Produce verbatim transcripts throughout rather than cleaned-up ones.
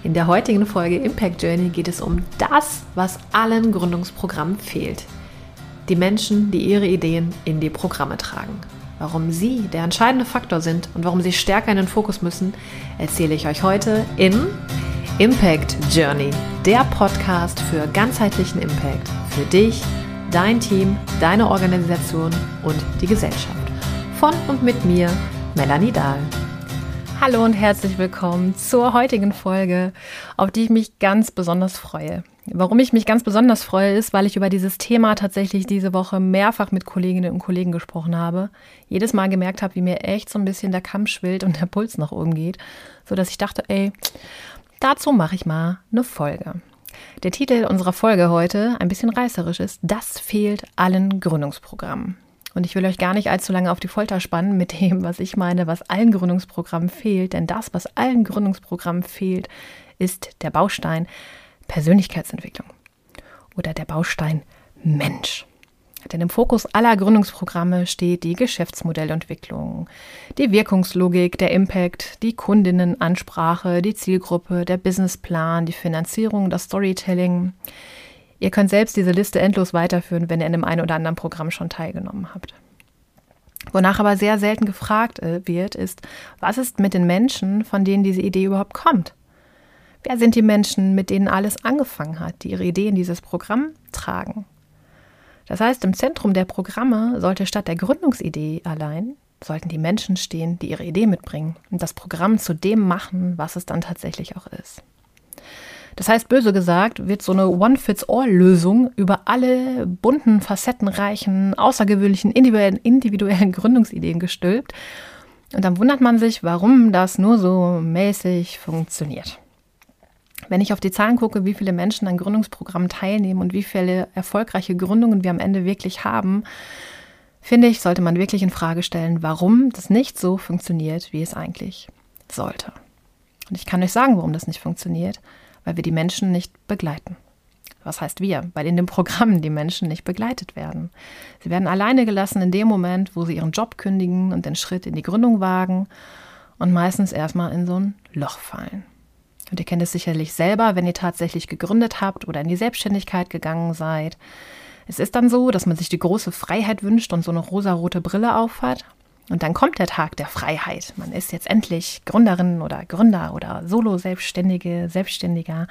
In der heutigen Folge Impact Journey geht es um das, was allen Gründungsprogrammen fehlt. Die Menschen, die ihre Ideen in die Programme tragen. Warum sie der entscheidende Faktor sind und warum sie stärker in den Fokus müssen, erzähle ich euch heute in Impact Journey, der Podcast für ganzheitlichen Impact für dich, dein Team, deine Organisation und die Gesellschaft. Von und mit mir, Melanie Dahl. Hallo und herzlich willkommen zur heutigen Folge, auf die ich mich ganz besonders freue. Warum ich mich ganz besonders freue, ist, weil ich über dieses Thema tatsächlich diese Woche mehrfach mit Kolleginnen und Kollegen gesprochen habe. Jedes Mal gemerkt habe, wie mir echt so ein bisschen der Kamm schwillt und der Puls nach oben geht, sodass ich dachte, ey, dazu mache ich mal eine Folge. Der Titel unserer Folge heute, ein bisschen reißerisch, ist: Das fehlt allen Gründungsprogrammen. Und ich will euch gar nicht allzu lange auf die Folter spannen mit dem, was ich meine, was allen Gründungsprogrammen fehlt. Denn das, was allen Gründungsprogrammen fehlt, ist der Baustein Persönlichkeitsentwicklung oder der Baustein Mensch. Denn im Fokus aller Gründungsprogramme steht die Geschäftsmodellentwicklung, die Wirkungslogik, der Impact, die Kundinnenansprache, die Zielgruppe, der Businessplan, die Finanzierung, das Storytelling. Ihr könnt selbst diese Liste endlos weiterführen, wenn ihr in dem einen oder anderen Programm schon teilgenommen habt. Wonach aber sehr selten gefragt wird, ist, was ist mit den Menschen, von denen diese Idee überhaupt kommt? Wer sind die Menschen, mit denen alles angefangen hat, die ihre Idee in dieses Programm tragen? Das heißt, im Zentrum der Programme sollte statt der Gründungsidee allein, sollten die Menschen stehen, die ihre Idee mitbringen und das Programm zu dem machen, was es dann tatsächlich auch ist. Das heißt, böse gesagt, wird so eine One-Fits-All-Lösung über alle bunten, facettenreichen, außergewöhnlichen, individuellen, individuellen Gründungsideen gestülpt. Und dann wundert man sich, warum das nur so mäßig funktioniert. Wenn ich auf die Zahlen gucke, wie viele Menschen an Gründungsprogrammen teilnehmen und wie viele erfolgreiche Gründungen wir am Ende wirklich haben, finde ich, sollte man wirklich in Frage stellen, warum das nicht so funktioniert, wie es eigentlich sollte. Und ich kann euch sagen, warum das nicht funktioniert. Weil wir die Menschen nicht begleiten. Was heißt wir? Weil in dem Programm die Menschen nicht begleitet werden. Sie werden alleine gelassen in dem Moment, wo sie ihren Job kündigen und den Schritt in die Gründung wagen und meistens erstmal in so ein Loch fallen. Und ihr kennt es sicherlich selber, wenn ihr tatsächlich gegründet habt oder in die Selbstständigkeit gegangen seid. Es ist dann so, dass man sich die große Freiheit wünscht und so eine rosarote Brille aufhat. Und dann kommt der Tag der Freiheit. Man ist jetzt endlich Gründerin oder Gründer oder Solo-Selbstständige, Selbstständiger.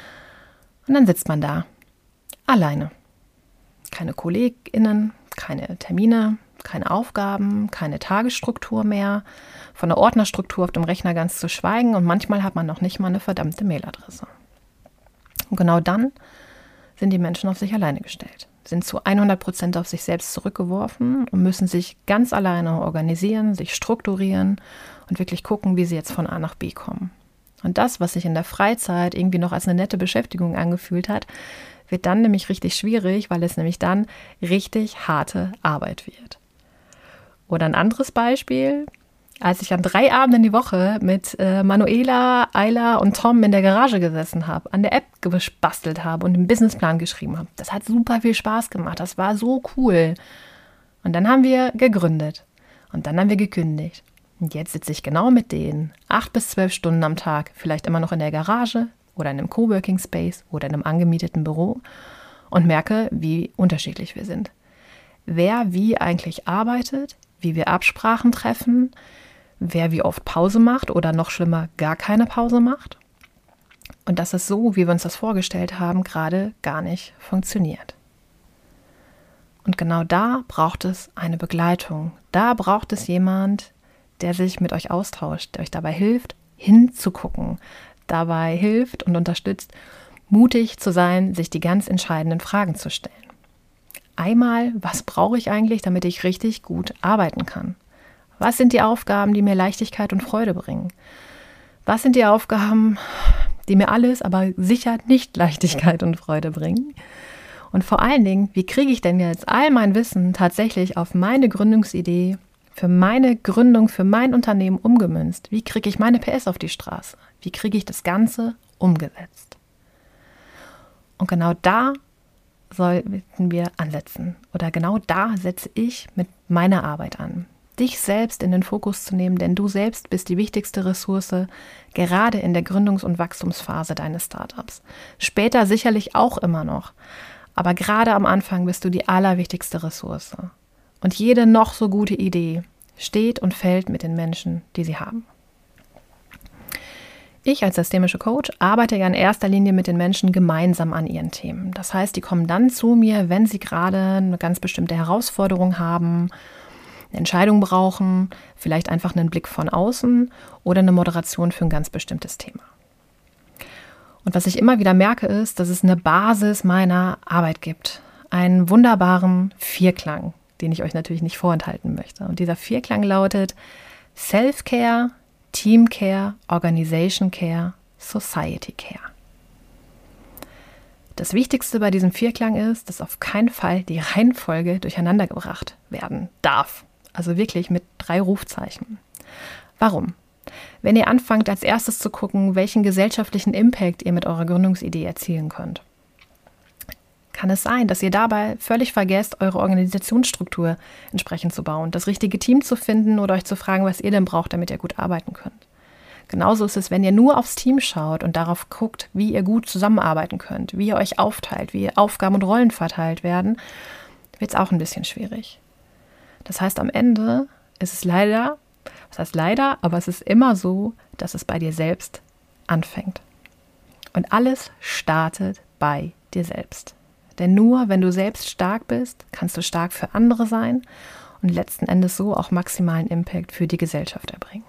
Und dann sitzt man da, alleine. Keine KollegInnen, keine Termine, keine Aufgaben, keine Tagesstruktur mehr. Von der Ordnerstruktur auf dem Rechner ganz zu schweigen. Und manchmal hat man noch nicht mal eine verdammte Mailadresse. Und genau dann sind die Menschen auf sich alleine gestellt. Sind zu hundert Prozent auf sich selbst zurückgeworfen und müssen sich ganz alleine organisieren, sich strukturieren und wirklich gucken, wie sie jetzt von A nach B kommen. Und das, was sich in der Freizeit irgendwie noch als eine nette Beschäftigung angefühlt hat, wird dann nämlich richtig schwierig, weil es nämlich dann richtig harte Arbeit wird. Oder ein anderes Beispiel: Als ich an drei Abenden die Woche mit äh, Manuela, Ayla und Tom in der Garage gesessen habe, an der App gebastelt habe und einen Businessplan geschrieben habe. Das hat super viel Spaß gemacht. Das war so cool. Und dann haben wir gegründet. Und dann haben wir gekündigt. Und jetzt sitze ich genau mit denen, acht bis zwölf Stunden am Tag, vielleicht immer noch in der Garage oder in einem Coworking Space oder in einem angemieteten Büro und merke, wie unterschiedlich wir sind. Wer wie eigentlich arbeitet, wie wir Absprachen treffen, wer wie oft Pause macht oder noch schlimmer, gar keine Pause macht. Und dass es so, wie wir uns das vorgestellt haben, gerade gar nicht funktioniert. Und genau da braucht es eine Begleitung. Da braucht es jemand, der sich mit euch austauscht, der euch dabei hilft, hinzugucken, dabei hilft und unterstützt, mutig zu sein, sich die ganz entscheidenden Fragen zu stellen. Einmal, was brauche ich eigentlich, damit ich richtig gut arbeiten kann? Was sind die Aufgaben, die mir Leichtigkeit und Freude bringen? Was sind die Aufgaben, die mir alles, aber sicher nicht Leichtigkeit und Freude bringen? Und vor allen Dingen, wie kriege ich denn jetzt all mein Wissen tatsächlich auf meine Gründungsidee, für meine Gründung, für mein Unternehmen umgemünzt? Wie kriege ich meine P S auf die Straße? Wie kriege ich das Ganze umgesetzt? Und genau da sollten wir ansetzen. Oder genau da setze ich mit meiner Arbeit an. dich selbst in den Fokus zu nehmen, denn du selbst bist die wichtigste Ressource, gerade in der Gründungs- und Wachstumsphase deines Startups. Später sicherlich auch immer noch, aber gerade am Anfang bist du die allerwichtigste Ressource. Und jede noch so gute Idee steht und fällt mit den Menschen, die sie haben. Ich als systemische Coach arbeite ja in erster Linie mit den Menschen gemeinsam an ihren Themen. Das heißt, die kommen dann zu mir, wenn sie gerade eine ganz bestimmte Herausforderung haben, eine Entscheidung brauchen, vielleicht einfach einen Blick von außen oder eine Moderation für ein ganz bestimmtes Thema. Und was ich immer wieder merke, ist, dass es eine Basis meiner Arbeit gibt. Einen wunderbaren Vierklang, den ich euch natürlich nicht vorenthalten möchte. Und dieser Vierklang lautet Self-Care, Team-Care, Organization-Care, Society-Care. Das Wichtigste bei diesem Vierklang ist, dass auf keinen Fall die Reihenfolge durcheinandergebracht werden darf. Also wirklich mit drei Rufzeichen. Warum? Wenn ihr anfangt, als erstes zu gucken, welchen gesellschaftlichen Impact ihr mit eurer Gründungsidee erzielen könnt, kann es sein, dass ihr dabei völlig vergesst, eure Organisationsstruktur entsprechend zu bauen, das richtige Team zu finden oder euch zu fragen, was ihr denn braucht, damit ihr gut arbeiten könnt. Genauso ist es, wenn ihr nur aufs Team schaut und darauf guckt, wie ihr gut zusammenarbeiten könnt, wie ihr euch aufteilt, wie Aufgaben und Rollen verteilt werden, wird es auch ein bisschen schwierig. Das heißt, am Ende ist es leider, was heißt leider, aber es ist immer so, dass es bei dir selbst anfängt. Und alles startet bei dir selbst. Denn nur wenn du selbst stark bist, kannst du stark für andere sein und letzten Endes so auch maximalen Impact für die Gesellschaft erbringen.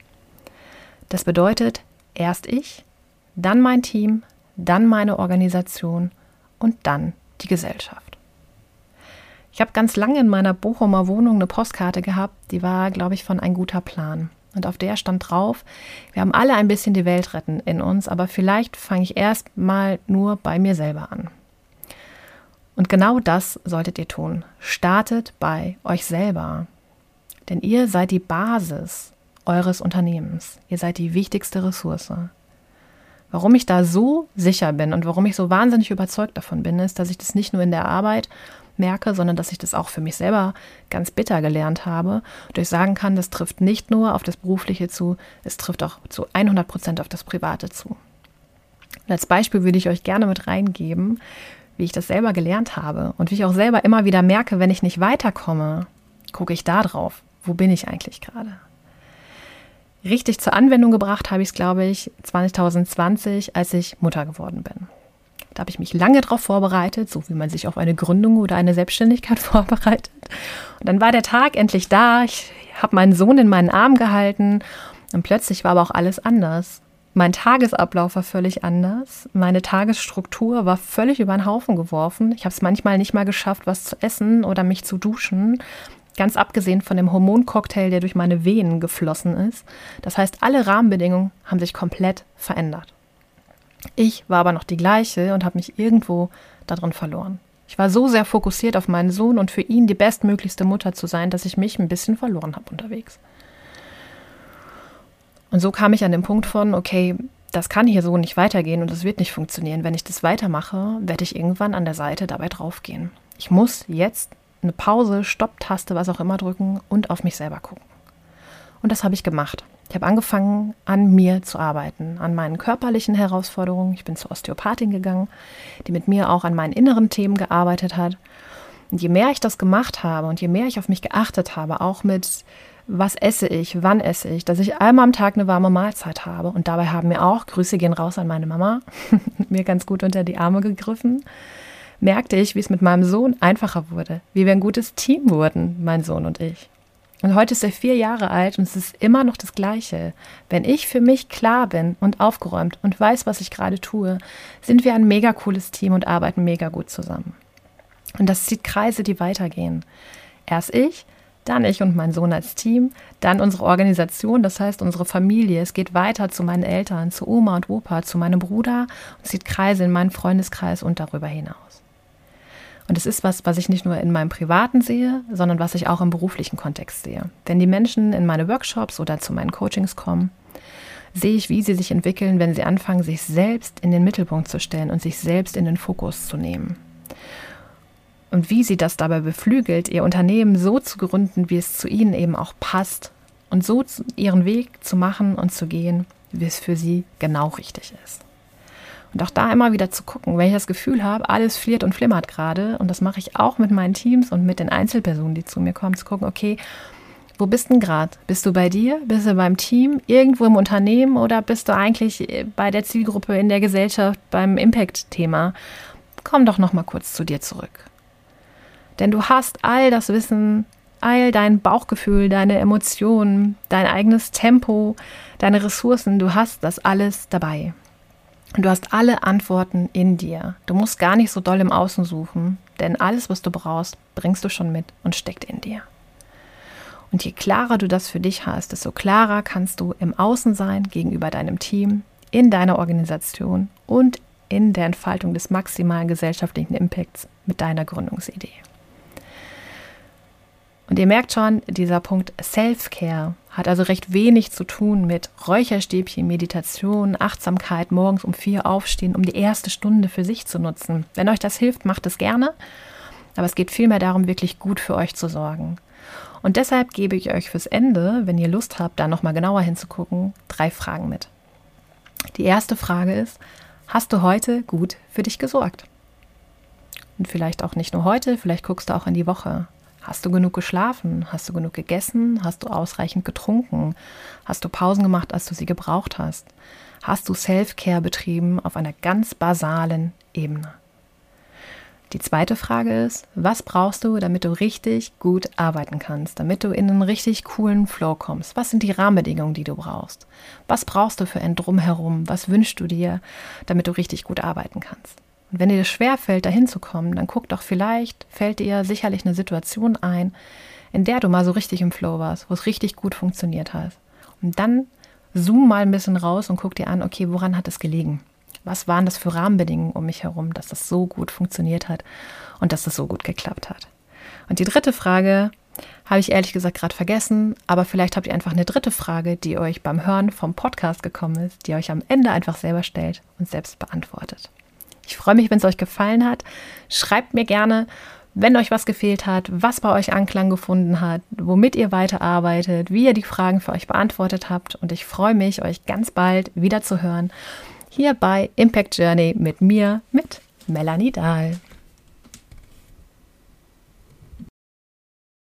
Das bedeutet, erst ich, dann mein Team, dann meine Organisation und dann die Gesellschaft. Ich habe ganz lange in meiner Bochumer Wohnung eine Postkarte gehabt, die war, glaube ich, von Ein guter Plan. Und auf der stand drauf, wir haben alle ein bisschen die Welt retten in uns, aber vielleicht fange ich erst mal nur bei mir selber an. Und genau das solltet ihr tun. Startet bei euch selber. Denn ihr seid die Basis eures Unternehmens. Ihr seid die wichtigste Ressource. Warum ich da so sicher bin und warum ich so wahnsinnig überzeugt davon bin, ist, dass ich das nicht nur in der Arbeit merke, sondern dass ich das auch für mich selber ganz bitter gelernt habe. Und ich sagen kann, das trifft nicht nur auf das Berufliche zu, es trifft auch zu hundert Prozent auf das Private zu. Und als Beispiel würde ich euch gerne mit reingeben, wie ich das selber gelernt habe und wie ich auch selber immer wieder merke, wenn ich nicht weiterkomme, gucke ich da drauf, wo bin ich eigentlich gerade. Richtig zur Anwendung gebracht habe ich es, glaube ich, zwanzig zwanzig, als ich Mutter geworden bin. Da habe ich mich lange darauf vorbereitet, so wie man sich auf eine Gründung oder eine Selbstständigkeit vorbereitet. Und dann war der Tag endlich da, ich habe meinen Sohn in meinen Arm gehalten und plötzlich war aber auch alles anders. Mein Tagesablauf war völlig anders. Meine Tagesstruktur war völlig über den Haufen geworfen. Ich habe es manchmal nicht mal geschafft, was zu essen oder mich zu duschen. Ganz abgesehen von dem Hormoncocktail, der durch meine Venen geflossen ist. Das heißt, alle Rahmenbedingungen haben sich komplett verändert. Ich war aber noch die gleiche und habe mich irgendwo darin verloren. Ich war so sehr fokussiert auf meinen Sohn und für ihn die bestmöglichste Mutter zu sein, dass ich mich ein bisschen verloren habe unterwegs. Und so kam ich an den Punkt von, okay, das kann hier so nicht weitergehen und das wird nicht funktionieren. Wenn ich das weitermache, werde ich irgendwann an der Seite dabei draufgehen. Ich muss jetzt eine Pause, Stopptaste, was auch immer drücken und auf mich selber gucken. Und das habe ich gemacht. Ich habe angefangen, an mir zu arbeiten, an meinen körperlichen Herausforderungen. Ich bin zur Osteopathin gegangen, die mit mir auch an meinen inneren Themen gearbeitet hat. Und je mehr ich das gemacht habe und je mehr ich auf mich geachtet habe, auch mit was esse ich, wann esse ich, dass ich einmal am Tag eine warme Mahlzeit habe. Und dabei haben mir auch, Grüße gehen raus an meine Mama, mir ganz gut unter die Arme gegriffen, merkte ich, wie es mit meinem Sohn einfacher wurde, wie wir ein gutes Team wurden, mein Sohn und ich. Und heute ist er vier Jahre alt und es ist immer noch das Gleiche. Wenn ich für mich klar bin und aufgeräumt und weiß, was ich gerade tue, sind wir ein mega cooles Team und arbeiten mega gut zusammen. Und das zieht Kreise, die weitergehen. Erst ich, dann ich und mein Sohn als Team, dann unsere Organisation, das heißt unsere Familie. Es geht weiter zu meinen Eltern, zu Oma und Opa, zu meinem Bruder und zieht Kreise in meinen Freundeskreis und darüber hinaus. Und es ist was, was ich nicht nur in meinem Privaten sehe, sondern was ich auch im beruflichen Kontext sehe. Wenn die Menschen in meine Workshops oder zu meinen Coachings kommen, sehe ich, wie sie sich entwickeln, wenn sie anfangen, sich selbst in den Mittelpunkt zu stellen und sich selbst in den Fokus zu nehmen. und wie sie das dabei beflügelt, ihr Unternehmen so zu gründen, wie es zu ihnen eben auch passt und so ihren Weg zu machen und zu gehen, wie es für sie genau richtig ist. Und auch da immer wieder zu gucken, wenn ich das Gefühl habe, alles fliert und flimmert gerade, und das mache ich auch mit meinen Teams und mit den Einzelpersonen, die zu mir kommen, zu gucken, okay, wo bist du denn gerade? Bist du bei dir? Bist du beim Team? Irgendwo im Unternehmen? Oder bist du eigentlich bei der Zielgruppe in der Gesellschaft beim Impact-Thema? Komm doch noch mal kurz zu dir zurück. Denn du hast all das Wissen, all dein Bauchgefühl, deine Emotionen, dein eigenes Tempo, deine Ressourcen, du hast das alles dabei. Und du hast alle Antworten in dir. Du musst gar nicht so doll im Außen suchen, denn alles, was du brauchst, bringst du schon mit und steckt in dir. Und je klarer du das für dich hast, desto klarer kannst du im Außen sein gegenüber deinem Team, in deiner Organisation und in der Entfaltung des maximalen gesellschaftlichen Impacts mit deiner Gründungsidee. Und ihr merkt schon, dieser Punkt Self-Care hat also recht wenig zu tun mit Räucherstäbchen, Meditation, Achtsamkeit, morgens um vier aufstehen, um die erste Stunde für sich zu nutzen. Wenn euch das hilft, macht es gerne, aber es geht vielmehr darum, wirklich gut für euch zu sorgen. Und deshalb gebe ich euch fürs Ende, wenn ihr Lust habt, da nochmal genauer hinzugucken, drei Fragen mit. Die erste Frage ist, hast du heute gut für dich gesorgt? Und vielleicht auch nicht nur heute, vielleicht guckst du auch in die Woche. Hast du genug geschlafen? Hast du genug gegessen? Hast du ausreichend getrunken? Hast du Pausen gemacht, als du sie gebraucht hast? Hast du Self-Care betrieben auf einer ganz basalen Ebene? Die zweite Frage ist, was brauchst du, damit du richtig gut arbeiten kannst, damit du in einen richtig coolen Flow kommst? Was sind die Rahmenbedingungen, die du brauchst? Was brauchst du für ein Drumherum? Was wünschst du dir, damit du richtig gut arbeiten kannst? Und wenn dir das schwerfällt, dahin zu kommen, dann guck doch, vielleicht fällt dir sicherlich eine Situation ein, in der du mal so richtig im Flow warst, wo es richtig gut funktioniert hat. Und dann zoom mal ein bisschen raus und guck dir an, okay, woran hat es gelegen? Was waren das für Rahmenbedingungen um mich herum, dass das so gut funktioniert hat und dass das so gut geklappt hat? Und die dritte Frage habe ich ehrlich gesagt gerade vergessen, aber vielleicht habt ihr einfach eine dritte Frage, die euch beim Hören vom Podcast gekommen ist, die euch am Ende einfach selber stellt und selbst beantwortet. Ich freue mich, wenn es euch gefallen hat. Schreibt mir gerne, wenn euch was gefehlt hat, was bei euch Anklang gefunden hat, womit ihr weiterarbeitet, wie ihr die Fragen für euch beantwortet habt. Und ich freue mich, euch ganz bald wieder zu hören, hier bei Impact Journey mit mir, mit Melanie Dahl.